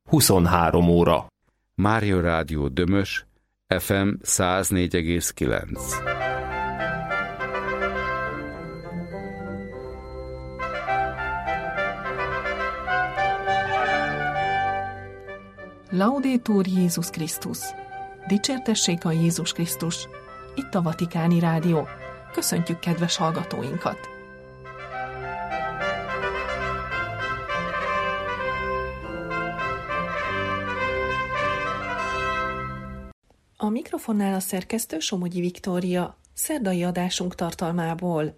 23 óra. Mária Rádió Dömös, FM 104,9. Laudetur Jézus Krisztus! Dicsértessék a Jézus Krisztus! Itt a Vatikáni Rádió. Köszöntjük kedves hallgatóinkat! A mikrofonnál a szerkesztő Somogyi Viktória, szerdai adásunk tartalmából.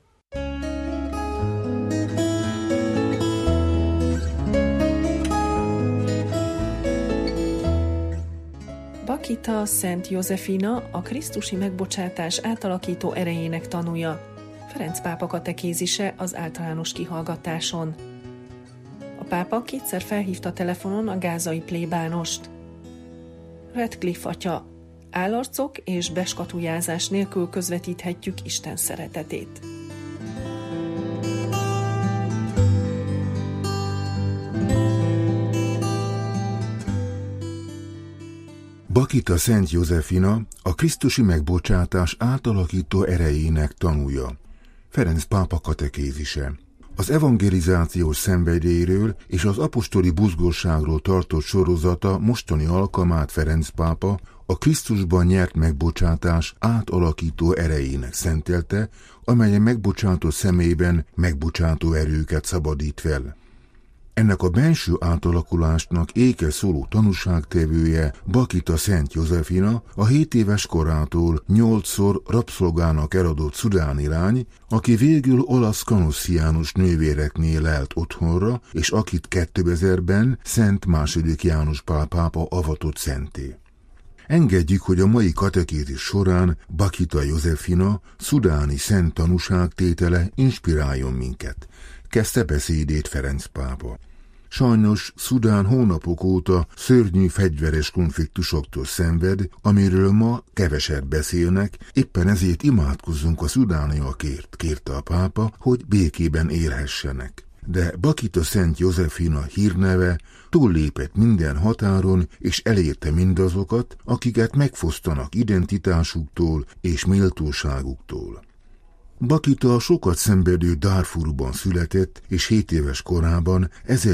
Bakita Szent Józsefina, a krisztusi megbocsátás átalakító erejének tanúja. Ferenc pápa katekézise az általános kihallgatáson. A pápa kétszer felhívta telefonon a gázai plébánost. Radcliffe atya: állarcok és beskatujázás nélkül közvetíthetjük Isten szeretetét. Bakita Szent Józsefina, a krisztusi megbocsátás átalakító erejének tanúja. Ferenc pápa katekézise. Az evangelizációs szenvedélyről és az apostoli buzgóságról tartott sorozata mostani alkalmát Ferenc pápa a Krisztusban nyert megbocsátás átalakító erejének szentelte, amely a megbocsátó személyben megbocsátó erőket szabadít fel. Ennek a benső átalakulásnak ékes szóló tanúságtevője Bakita Szent Józsefina, a 7 éves korától 8-szor rabszolgának eladott szudáni lány, aki végül olasz kanossziánus nővéreknél lelt otthonra, és akit 2000-ben Szent II. János Pál pápa avatott szenté. Engedjük, hogy a mai katekézis során Bakita Józsefina szudáni szent tanúságtétele inspiráljon minket, kezdte beszédét Ferenc pápa. Sajnos Szudán hónapok óta szörnyű fegyveres konfliktusoktól szenved, amiről ma keveset beszélnek, éppen ezért imádkozzunk a szudániakért, kérte a pápa, hogy békében élhessenek. De Bakita Szent Józsefina hírneve túllépett minden határon, és elérte mindazokat, akiket megfosztanak identitásuktól és méltóságuktól. Bakita sokat szenvedő Darfurban született, és 7 éves korában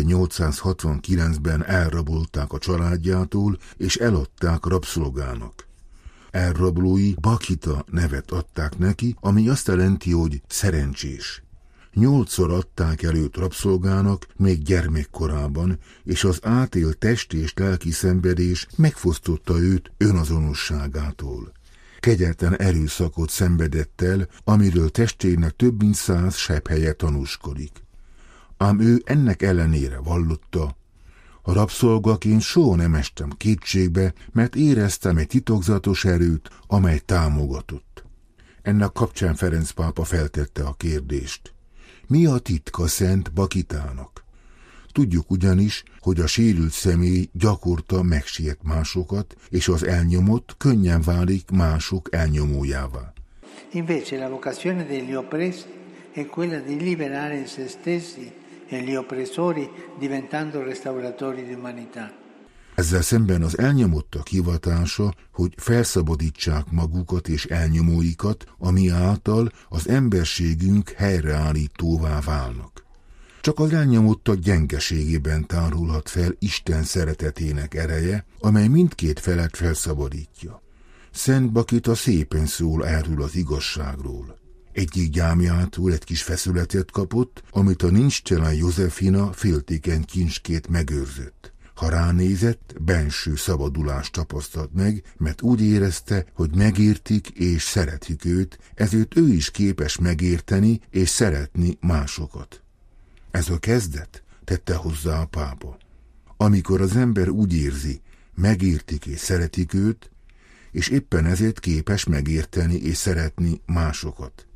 1869-ben elrabolták a családjától, és eladták rabszolgának. Elrablói Bakita nevet adták neki, ami azt jelenti, hogy szerencsés. 8-szor adták előtt rabszolgának, még gyermekkorában, és az átélt testi és lelki szenvedés megfosztotta őt önazonosságától. Kegyetlen erőszakot szenvedett el, amiről testének több mint 100 sebhelye tanúskodik. Ám ő ennek ellenére vallotta: a rabszolgaként soha nem estem kétségbe, mert éreztem egy titokzatos erőt, amely támogatott. Ennek kapcsán Ferenc pápa feltette a kérdést: mi a titka Szent Bakitának? Tudjuk ugyanis, hogy a sérült személy gyakorta megsért másokat, és az elnyomott könnyen válik mások elnyomójává. Invece la vocazione degli oppressi è quella di liberare se stessi e gli oppressori diventando restauratori di umanità. Ezzel szemben az elnyomottak hivatása, hogy felszabadítsák magukat és elnyomóikat, ami által az emberségünk helyreállítóvá válnak. Csak az elnyomottak gyengeségében tárulhat fel Isten szeretetének ereje, amely mindkét felet felszabadítja. Szent Bakita szépen szól erről az igazságról. Egyik gyámjától egy kis feszületet kapott, amit a nincstelen Józsefina féltékeny kincskét megőrzött. Ha ránézett, benső szabadulást tapasztalt meg, mert úgy érezte, hogy megértik és szeretik őt, ezért ő is képes megérteni és szeretni másokat. Ez a kezdet, tette hozzá a pápa. Amikor az ember úgy érzi, megértik és szeretik őt, és éppen ezért képes megérteni és szeretni másokat.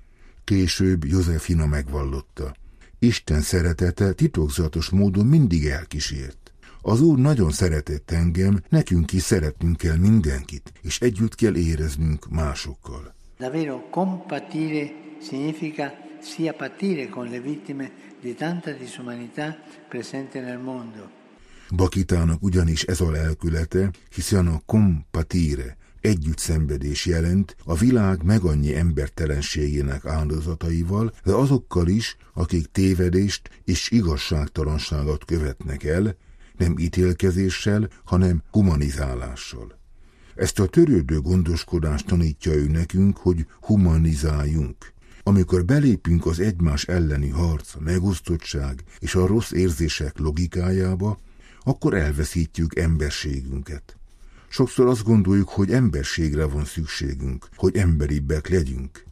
Később Józsefina megvallotta: Isten szeretete titokzatos módon mindig elkísért. Az Úr nagyon szeretett engem, nekünk is szeretnünk kell mindenkit, és együtt kell éreznünk másokkal. Davvero compatire significa sia patire con le vittime di tanta disumanità presente nel mondo. Bakitának ugyanis ez a lelkülete, hiszen a compatire, együtt szenvedés jelent a világ megannyi embertelenségének áldozataival, de azokkal is, akik tévedést és igazságtalanságot követnek el, nem ítélkezéssel, hanem humanizálással. Ezt a törődő gondoskodást tanítja ő nekünk, hogy humanizáljunk. Amikor belépünk az egymás elleni harc, a megosztottság és a rossz érzések logikájába, akkor elveszítjük emberségünket. Sokszor azt gondoljuk, hogy emberségre van szükségünk, hogy emberibbek legyünk.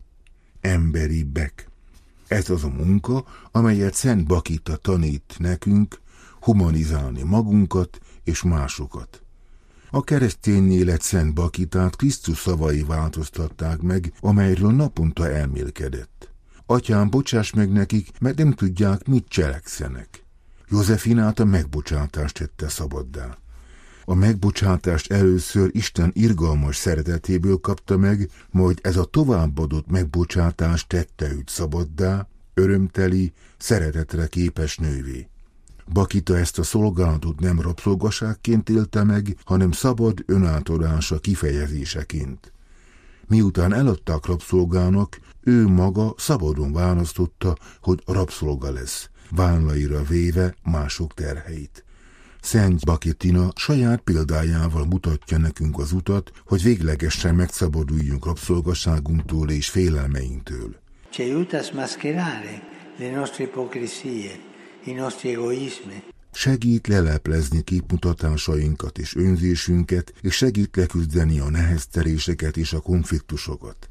Emberibbek. Ez az a munka, amelyet Szent Bakita tanít nekünk, humanizálni magunkat és másokat. A keresztény élet Szent Bakitát Krisztus szavai változtatták meg, amelyről naponta elmélkedett. Atyám, bocsáss meg nekik, mert nem tudják, mit cselekszenek. Józefinát a megbocsátást tette szabaddá. A megbocsátást először Isten irgalmas szeretetéből kapta meg, majd ez a továbbadott megbocsátás tette őt szabaddá, örömteli, szeretetre képes nővé. Bakita ezt a szolgálatot nem rabszolgaságként élte meg, hanem szabad önátadása kifejezéseként. Miután eladták rabszolgának, ő maga szabadon választotta, hogy rabszolga lesz, vállaira véve mások terheit. Szent Bakitina saját példájával mutatja nekünk az utat, hogy véglegesen megszabaduljunk rabszolgaságunktól és félelmeinktől. Ci aiuta a smascherare le nostre ipocrisie, i nostri egoismi. Segít leleplezni képmutatásainkat és önzésünket, és segít leküzdeni a nehezteléseket és a konfliktusokat.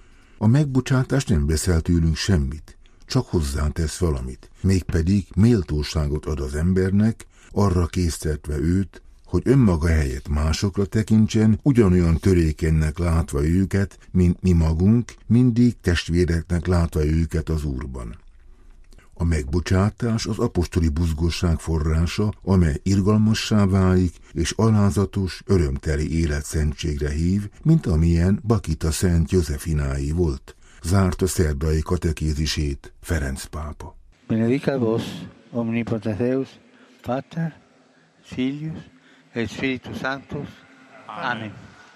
A megbocsátás nem veszel tőlünk semmit, csak hozzátesz valamit, mégpedig méltóságot ad az embernek, arra késztetve őt, hogy önmaga helyett másokra tekintsen, ugyanolyan törékenynek látva őket, mint mi magunk, mindig testvéreknek látva őket az Úrban. A megbocsátás az apostoli buzgóság forrása, amely irgalmassá válik, és alázatos, örömteli életszentségre hív, mint amilyen Bakita Szent Józefináé volt. Zárta szerdai katekézisét Ferenc pápa. Benedicat vos, omnipotens Deus, Pater, Filius et Spiritus Sanctus. Amen.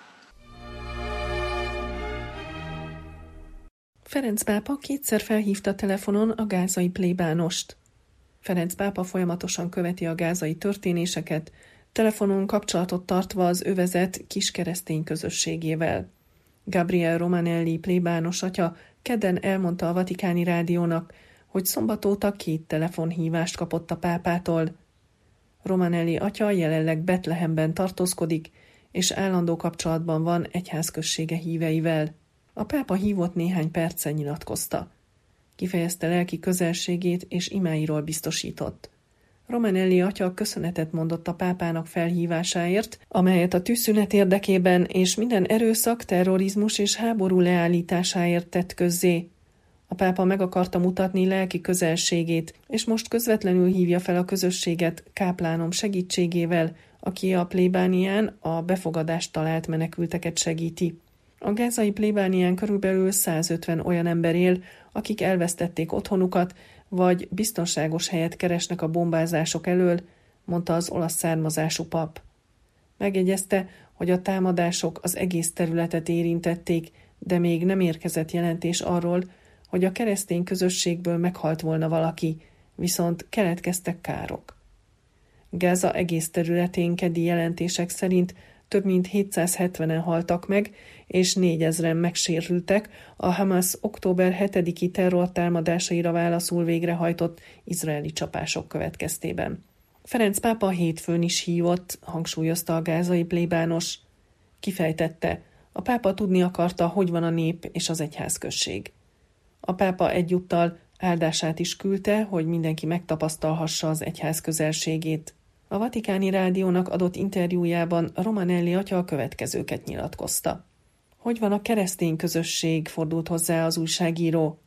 Ferenc pápa kétszer felhívta telefonon a gázai plébánost. Ferenc pápa folyamatosan követi a gázai történéseket, telefonon kapcsolatot tartva az övezet kis keresztény közösségével. Gabriel Romanelli plébános atya kedden elmondta a Vatikáni Rádiónak, hogy szombat óta 2 telefonhívást kapott a pápától. Romanelli atya jelenleg Betlehemben tartózkodik, és állandó kapcsolatban van egyházközsége híveivel. A pápa hívott néhány perccel nyilatkozta. Kifejezte lelki közelségét és imáiról biztosított. Romanelli atya köszönetet mondott a pápának felhívásáért, amelyet a tűzszünet érdekében és minden erőszak, terrorizmus és háború leállításáért tett közzé. A pápa meg akarta mutatni lelki közelségét, és most közvetlenül hívja fel a közösséget káplánom segítségével, aki a plébánián a befogadást talált menekülteket segíti. A gázai plébánián körülbelül 150 olyan ember él, akik elvesztették otthonukat, vagy biztonságos helyet keresnek a bombázások elől, mondta az olasz származású pap. Megjegyezte, hogy a támadások az egész területet érintették, de még nem érkezett jelentés arról, hogy a keresztény közösségből meghalt volna valaki, viszont keletkeztek károk. Gáza egész területén keddi jelentések szerint több mint 770-en haltak meg, és 4000-en megsérültek a Hamas október 7-i terrortámadásaira válaszul végrehajtott izraeli csapások következtében. Ferenc pápa hétfőn is hívott, hangsúlyozta a gázai plébános. Kifejtette, a pápa tudni akarta, hogy van a nép és az egyházközség. A pápa egyúttal áldását is küldte, hogy mindenki megtapasztalhassa az egyház közelségét. A Vatikáni Rádiónak adott interjújában Romanelli atya a következőket nyilatkozta. Hogy van a keresztény közösség, fordult hozzá az újságíró.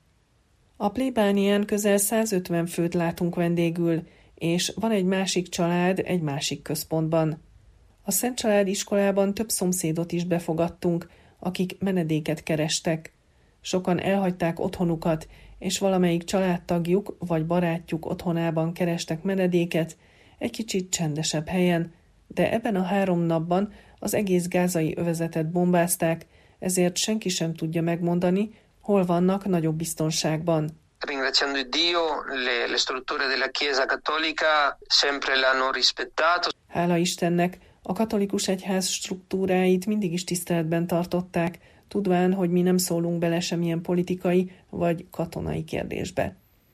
A plébánián közel 150 főt látunk vendégül, és van egy másik család egy másik központban. A Szent Család iskolában több szomszédot is befogadtunk, akik menedéket kerestek. Sokan elhagyták otthonukat, és valamelyik családtagjuk vagy barátjuk otthonában kerestek menedéket, egy kicsit csendesebb helyen, de ebben a 3 napban az egész gázai övezetet bombázták, ezért senki sem tudja megmondani, hol vannak nagyobb biztonságban. Ringraziando Dio, le strutture della Chiesa Cattolica sempre l'hanno rispettato. Hála Istennek, a katolikus egyház struktúráit mindig is tiszteletben tartották, tudván, hogy mi nem szólunk bele semmilyen politikai vagy katonai kérdésbe.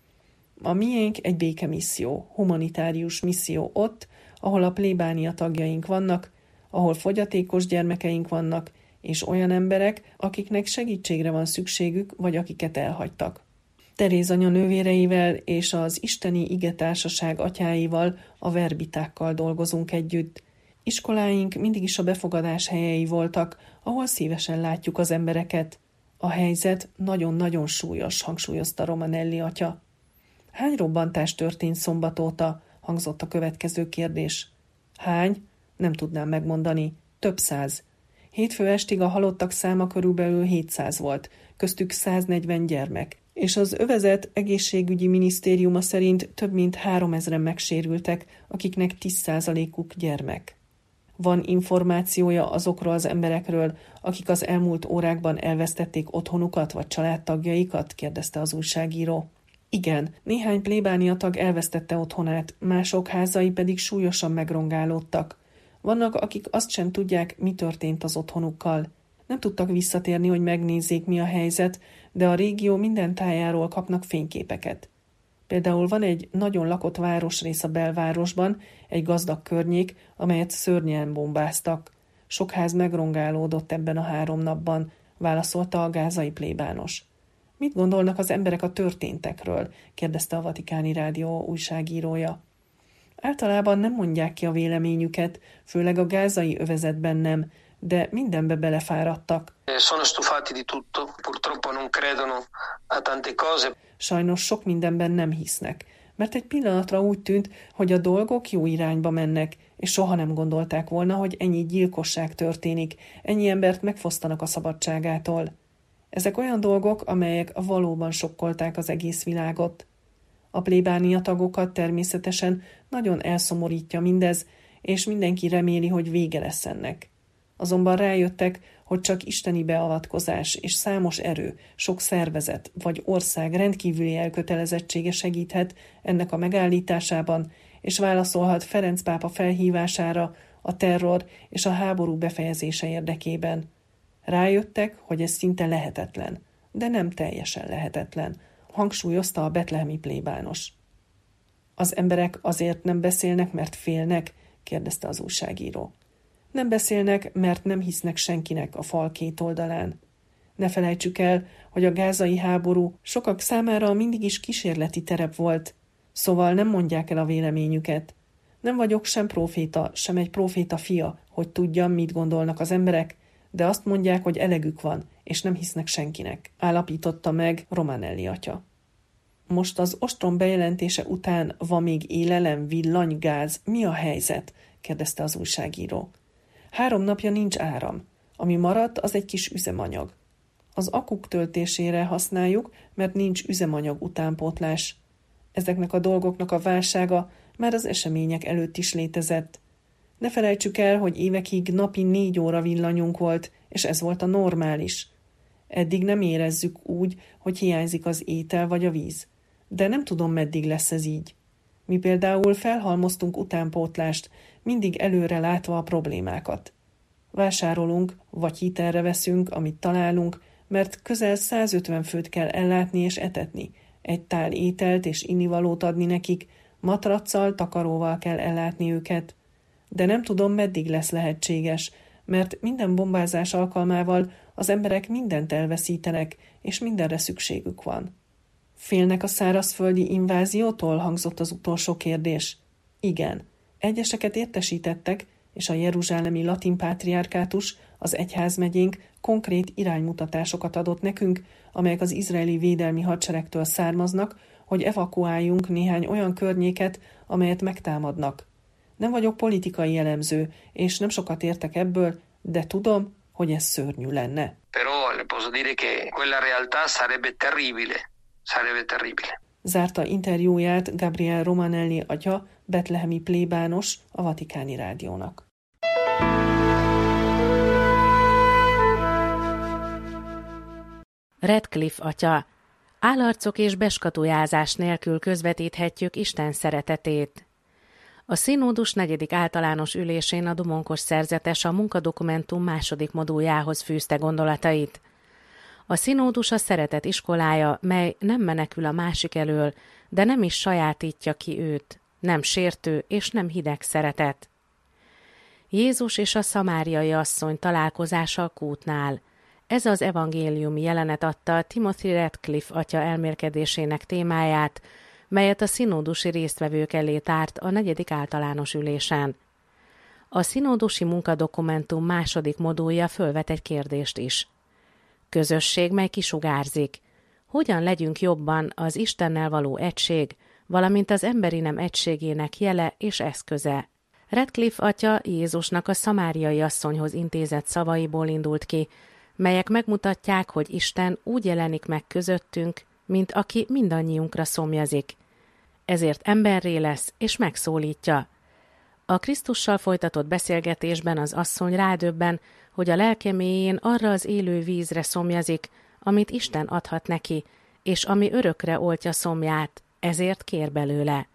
A miénk egy békemisszió, humanitárius misszió ott, ahol a plébánia tagjaink vannak, ahol fogyatékos gyermekeink vannak, és olyan emberek, akiknek segítségre van szükségük, vagy akiket elhagytak. Teréz anya nővéreivel és az Isteni Igetársaság atyáival, a verbitákkal dolgozunk együtt. Iskoláink mindig is a befogadás helyei voltak, ahol szívesen látjuk az embereket. A helyzet nagyon-nagyon súlyos, hangsúlyozta Romanelli atya. Hány robbantás történt szombat óta? Hangzott a következő kérdés. Hány? Nem tudnám megmondani. Több 100. Hétfő estig a halottak száma körülbelül 700 volt, köztük 140 gyermek. És az övezet egészségügyi minisztériuma szerint több mint 3000-en megsérültek, akiknek 10%-uk gyermek. Van információja azokról az emberekről, akik az elmúlt órákban elvesztették otthonukat vagy családtagjaikat? Kérdezte az újságíró. Igen, néhány plébánia tag elvesztette otthonát, mások házai pedig súlyosan megrongálódtak. Vannak, akik azt sem tudják, mi történt az otthonukkal. Nem tudtak visszatérni, hogy megnézzék, mi a helyzet, de a régió minden tájáról kapnak fényképeket. Például van egy nagyon lakott városrész a belvárosban, egy gazdag környék, amelyet szörnyen bombáztak. Sok ház megrongálódott ebben a 3 napban, válaszolta a gázai plébános. Mit gondolnak az emberek a történtekről? Kérdezte a Vatikáni Rádió újságírója. Általában nem mondják ki a véleményüket, főleg a gázai övezetben nem, de mindenbe belefáradtak. Sajnos sok mindenben nem hisznek, mert egy pillanatra úgy tűnt, hogy a dolgok jó irányba mennek, és soha nem gondolták volna, hogy ennyi gyilkosság történik, ennyi embert megfosztanak a szabadságától. Ezek olyan dolgok, amelyek valóban sokkolták az egész világot. A plébánia tagokat természetesen nagyon elszomorítja mindez, és mindenki reméli, hogy vége lesz ennek. Azonban rájöttek, hogy csak isteni beavatkozás és számos erő, sok szervezet vagy ország rendkívüli elkötelezettsége segíthet ennek a megállításában, és válaszolhat Ferenc pápa felhívására a terror és a háború befejezése érdekében. Rájöttek, hogy ez szinte lehetetlen, de nem teljesen lehetetlen, hangsúlyozta a betlehemi plébános. Az emberek azért nem beszélnek, mert félnek? Kérdezte az újságíró. Nem beszélnek, mert nem hisznek senkinek a fal két oldalán. Ne felejtsük el, hogy a gázai háború sokak számára mindig is kísérleti terep volt, szóval nem mondják el a véleményüket. Nem vagyok sem próféta, sem egy próféta fia, hogy tudjam, mit gondolnak az emberek, de azt mondják, hogy elegük van, és nem hisznek senkinek, állapította meg Romanelli atya. Most az ostrom bejelentése után van még élelem, villany, gáz, mi a helyzet? Kérdezte az újságíró. 3 napja nincs áram. Ami maradt, az egy kis üzemanyag. Az akuk töltésére használjuk, mert nincs üzemanyag utánpótlás. Ezeknek a dolgoknak a válsága már az események előtt is létezett. Ne felejtsük el, hogy évekig napi 4 óra villanyunk volt, és ez volt a normális. Eddig nem érezzük úgy, hogy hiányzik az étel vagy a víz. De nem tudom, meddig lesz ez így. Mi például felhalmoztunk utánpótlást, mindig előre látva a problémákat. Vásárolunk, vagy hitelre veszünk, amit találunk, mert közel 150 főt kell ellátni és etetni, egy tál ételt és innivalót adni nekik, matraccal, takaróval kell ellátni őket. De nem tudom, meddig lesz lehetséges, mert minden bombázás alkalmával az emberek mindent elveszítenek, és mindenre szükségük van. Félnek a szárazföldi inváziótól? Hangzott az utolsó kérdés. Igen. Egyeseket értesítettek, és a jeruzsálemi latin pátriárkátus, az egyházmegyénk konkrét iránymutatásokat adott nekünk, amelyek az izraeli védelmi hadseregtől származnak, hogy evakuáljunk néhány olyan környéket, amelyet megtámadnak. Nem vagyok politikai elemző, és nem sokat értek ebből, de tudom, hogy ez szörnyű lenne. Però le posso dire che quella realtà sarebbe terribile. Zárta interjúját Gabriel Romanelli atya, betlehemi plébános a Vatikáni Rádiónak. Radcliffe atya: állarcok és beskatujázás nélkül közvetíthetjük Isten szeretetét. A Színódus 4. általános ülésén a Domonkos szerzetes a munkadokumentum második moduljához fűzte gondolatait. A Színódus a szeretet iskolája, mely nem menekül a másik elől, de nem is sajátítja ki őt, nem sértő és nem hideg szeretet. Jézus és a szamáriai asszony találkozása a kútnál. Ez az evangéliumi jelenet adta Timothy Radcliffe atya elmélkedésének témáját, melyet a színódusi résztvevők elé tárt a 4. általános ülésen. A színódusi munkadokumentum második modulja fölvet egy kérdést is. Közösség, mely kisugárzik. Hogyan legyünk jobban az Istennel való egység, valamint az emberi nem egységének jele és eszköze? Radcliffe atya Jézusnak a szamáriai asszonyhoz intézett szavaiból indult ki, melyek megmutatják, hogy Isten úgy jelenik meg közöttünk, mint aki mindannyiunkra szomjazik. Ezért emberré lesz és megszólítja. A Krisztussal folytatott beszélgetésben az asszony rádöbben, hogy a lelke mélyén arra az élő vízre szomjazik, amit Isten adhat neki, és ami örökre oltja szomját, ezért kér belőle.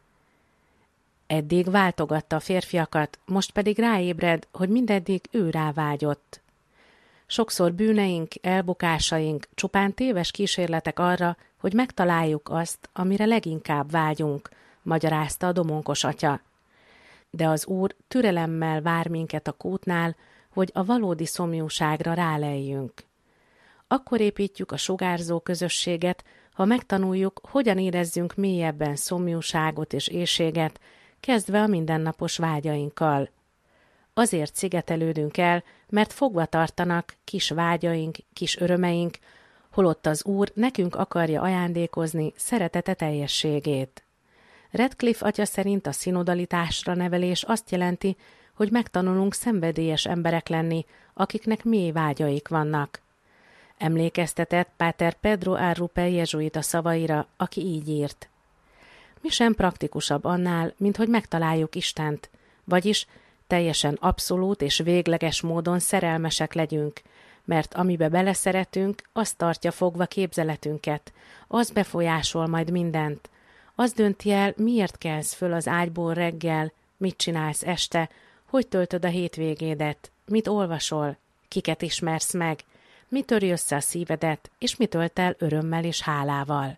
Eddig váltogatta a férfiakat, most pedig ráébred, hogy mindeddig ő rávágyott. Sokszor bűneink, elbukásaink csupán téves kísérletek arra, hogy megtaláljuk azt, amire leginkább vágyunk, magyarázta a Domonkos atya. De az Úr türelemmel vár minket a kútnál, hogy a valódi szomjúságra ráleljünk. Akkor építjük a sugárzó közösséget, ha megtanuljuk, hogyan érezzünk mélyebben szomjúságot és éhséget, kezdve a mindennapos vágyainkkal. Azért szigetelődünk el, mert fogva tartanak kis vágyaink, kis örömeink, holott az Úr nekünk akarja ajándékozni szeretete teljességét. Radcliffe atya szerint a szinodalitásra nevelés azt jelenti, hogy megtanulunk szenvedélyes emberek lenni, akiknek mély vágyaik vannak. Emlékeztetett Páter Pedro Arrupe jezsuita szavaira, aki így írt. Mi sem praktikusabb annál, mint hogy megtaláljuk Istent, vagyis teljesen abszolút és végleges módon szerelmesek legyünk, mert amibe beleszeretünk, az tartja fogva képzeletünket, az befolyásol majd mindent. Az dönti el, miért kelsz föl az ágyból reggel, mit csinálsz este, hogy töltöd a hétvégédet, mit olvasol, kiket ismersz meg, mi töri össze a szívedet, és mit tölt el örömmel és hálával.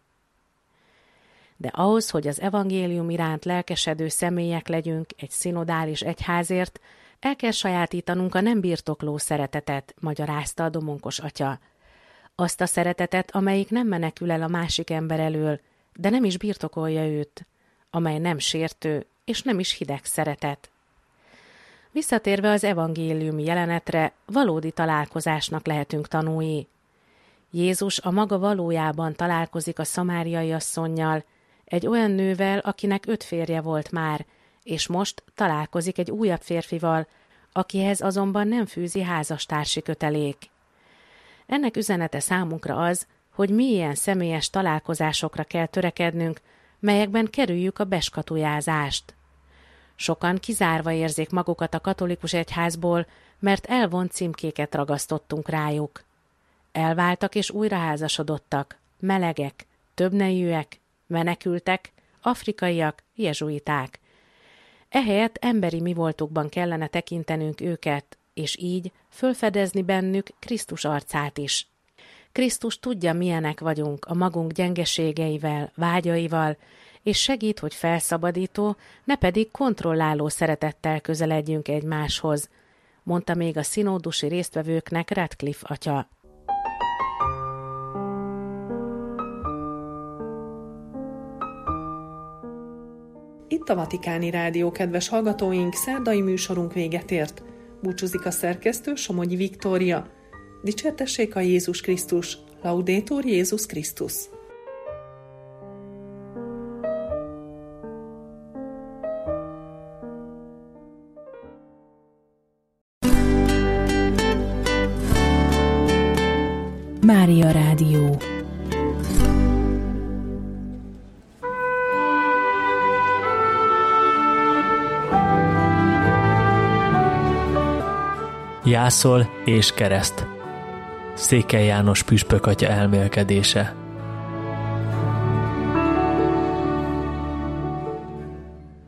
De ahhoz, hogy az evangélium iránt lelkesedő személyek legyünk egy szinodális egyházért, el kell sajátítanunk a nem birtokló szeretetet, magyarázta a Domonkos atya. Azt a szeretetet, amelyik nem menekül el a másik ember elől, de nem is birtokolja őt, amely nem sértő és nem is hideg szeretet. Visszatérve az evangéliumi jelenetre, valódi találkozásnak lehetünk tanúi. Jézus a maga valójában találkozik a szamáriai asszonnyal, egy olyan nővel, akinek 5 férje volt már, és most találkozik egy újabb férfival, akihez azonban nem fűzi házastársi kötelék. Ennek üzenete számunkra az, hogy milyen személyes találkozásokra kell törekednünk, melyekben kerüljük a beskatujázást. Sokan kizárva érzik magukat a katolikus egyházból, mert elvont címkéket ragasztottunk rájuk. Elváltak és újraházasodottak, melegek, többnejűek, menekültek, afrikaiak, jezsuiták. Ehelyett emberi mivoltukban kellene tekintenünk őket, és így fölfedezni bennük Krisztus arcát is. Krisztus tudja, milyenek vagyunk a magunk gyengeségeivel, vágyaival, és segít, hogy felszabadító, ne pedig kontrolláló szeretettel közeledjünk egymáshoz, mondta még a színódusi résztvevőknek Radcliffe atya. Itt a Vatikáni Rádió, kedves hallgatóink, szerdai műsorunk véget ért. Búcsúzik a szerkesztő, Somogyi Viktória. Dicsértessék a Jézus Krisztus, Laudetur Jézus Krisztus. Mária Rádió. Jászol és kereszt. Székely János püspök atya elmélkedése.